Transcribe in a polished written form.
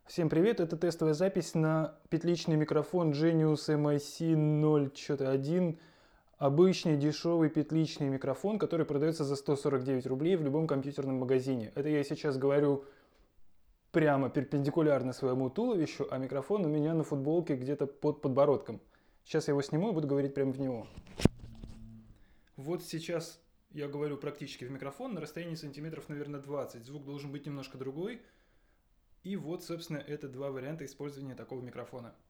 Всем привет, это тестовая запись на петличный микрофон Genius MIC 0.1. Обычный дешевый петличный микрофон, который продается за 149 рублей в любом компьютерном магазине. Это я сейчас говорю прямо перпендикулярно своему туловищу, а микрофон у меня на футболке где-то под подбородком. Сейчас я его сниму и буду говорить прямо в него. Вот сейчас я говорю практически в микрофон на расстоянии сантиметров, наверное, 20. Звук должен быть немножко другой. И вот, собственно, это два варианта использования такого микрофона.